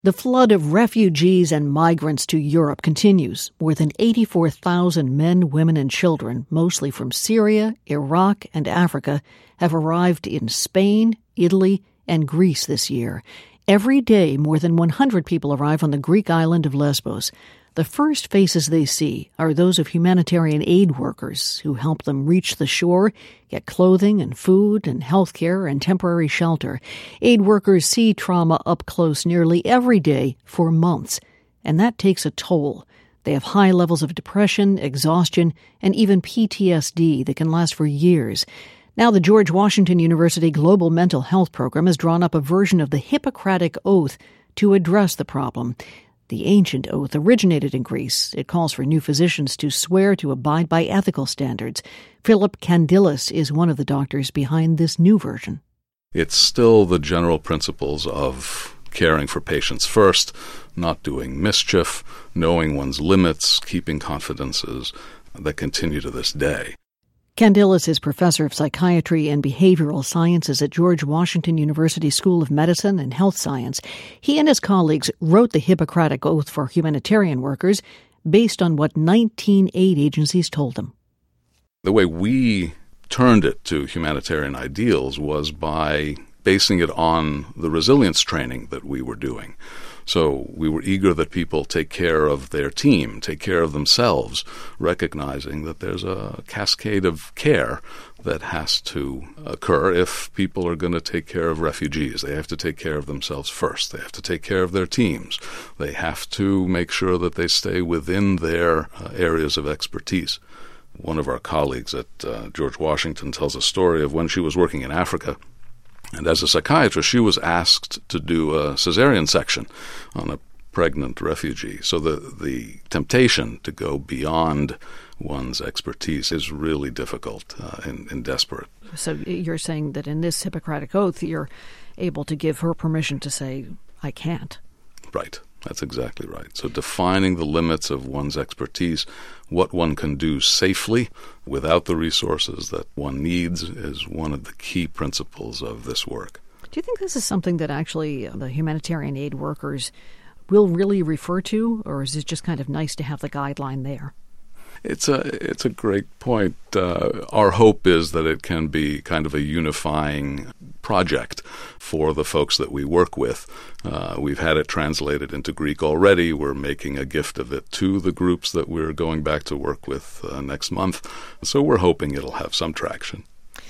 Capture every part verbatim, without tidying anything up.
The flood of refugees and migrants to Europe continues. More than eighty-four thousand men, women, and children, mostly from Syria, Iraq, and Africa, have arrived in Spain, Italy, and Greece this year. Every day, more than one hundred people arrive on the Greek island of Lesbos. The first faces they see are those of humanitarian aid workers who help them reach the shore, get clothing and food and health care and temporary shelter. Aid workers see trauma up close nearly every day for months, and that takes a toll. They have high levels of depression, exhaustion, and even P T S D that can last for years. Now, the George Washington University Global Mental Health Program has drawn up a version of the Hippocratic Oath to address the problem. The ancient oath originated in Greece. It calls for new physicians to swear to abide by ethical standards. Philip Kandilis is one of the doctors behind this new version. It's still the general principles of caring for patients first, not doing mischief, knowing one's limits, keeping confidences that continue to this day. Kandilis is professor of psychiatry and behavioral sciences at George Washington University School of Medicine and Health Science. He and his colleagues wrote the Hippocratic Oath for humanitarian workers based on what nineteen aid agencies told them. The way we turned it to humanitarian ideals was by basing it on the resilience training that we were doing. So we were eager that people take care of their team, take care of themselves, recognizing that there's a cascade of care that has to occur if people are going to take care of refugees. They have to take care of themselves first. They have to take care of their teams. They have to make sure that they stay within their uh, areas of expertise. One of our colleagues at uh, George Washington tells a story of when she was working in Africa. And as a psychiatrist, she was asked to do a cesarean section on a pregnant refugee. So the, the temptation to go beyond one's expertise is really difficult uh, and, and desperate. So you're saying that in this Hippocratic Oath, you're able to give her permission to say, I can't. Right. That's exactly right. So defining the limits of one's expertise, what one can do safely without the resources that one needs, is one of the key principles of this work. Do you think this is something that actually the humanitarian aid workers will really refer to, or is it just kind of nice to have the guideline there? It's a it's a great point. Uh, our hope is that it can be kind of a unifying project for the folks that we work with. Uh, we've had it translated into Greek already. We're making a gift of it to the groups that we're going back to work with uh, next month. So we're hoping it'll have some traction.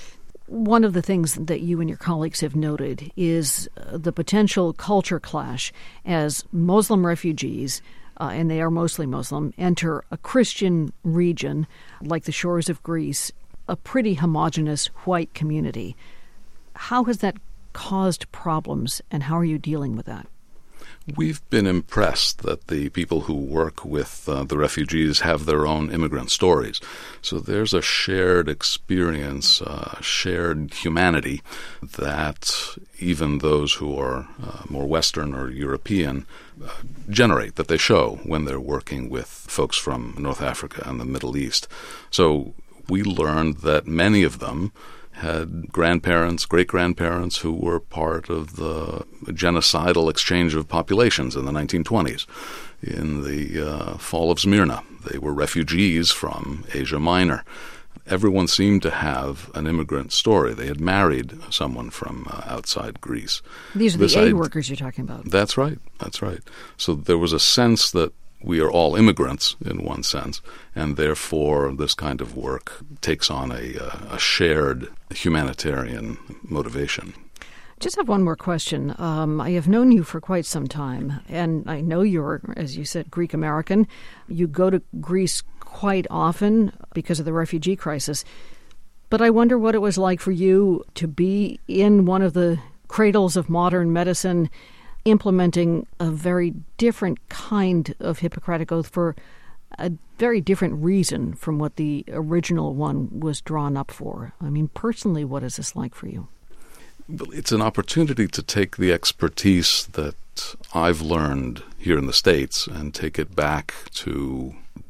One of the things that you and your colleagues have noted is uh, the potential culture clash as Muslim refugees, Uh, and they are mostly Muslim, enter a Christian region like the shores of Greece, a pretty homogenous white community. How has that caused problems, and how are you dealing with that? We've been impressed that the people who work with uh, the refugees have their own immigrant stories. So there's a shared experience, uh, shared humanity that even those who are uh, more Western or European uh, generate, that they show when they're working with folks from North Africa and the Middle East. So we learned that many of them had grandparents, great-grandparents who were part of the genocidal exchange of populations in the nineteen twenties. In the uh, fall of Smyrna, they were refugees from Asia Minor. Everyone seemed to have an immigrant story. They had married someone from uh, outside Greece. These are This the aid I'd, workers you're talking about. That's right. That's right. So there was a sense that we are all immigrants in one sense, and therefore this kind of work takes on a, a shared humanitarian motivation. Just have one more question. Um, I have known you for quite some time, and I know you're, as you said, Greek-American. You go to Greece quite often because of the refugee crisis. But I wonder what it was like for you to be in one of the cradles of modern medicine, implementing a very different kind of Hippocratic Oath for a very different reason from what the original one was drawn up for. I mean, personally, what is this like for you? It's an opportunity to take the expertise that I've learned here in the States and take it back to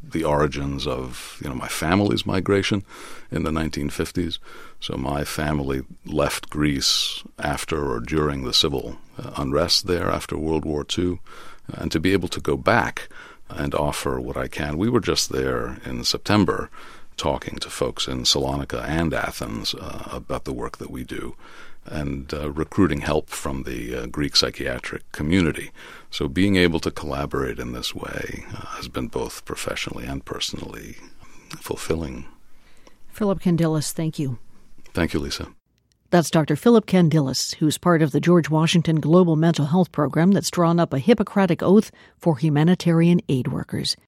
the origins of, you know, my family's migration in the nineteen fifties. So my family left Greece after or during the civil uh, unrest there after World War Two, and to be able to go back and offer what I can. We were just there in September talking to folks in Salonika and Athens uh, about the work that we do, and uh, recruiting help from the uh, Greek psychiatric community. So being able to collaborate in this way uh, has been both professionally and personally fulfilling. Philip Candilis, thank you. Thank you, Lisa. That's Doctor Philip Candilis, who's part of the George Washington Global Mental Health Program that's drawn up a Hippocratic Oath for humanitarian aid workers.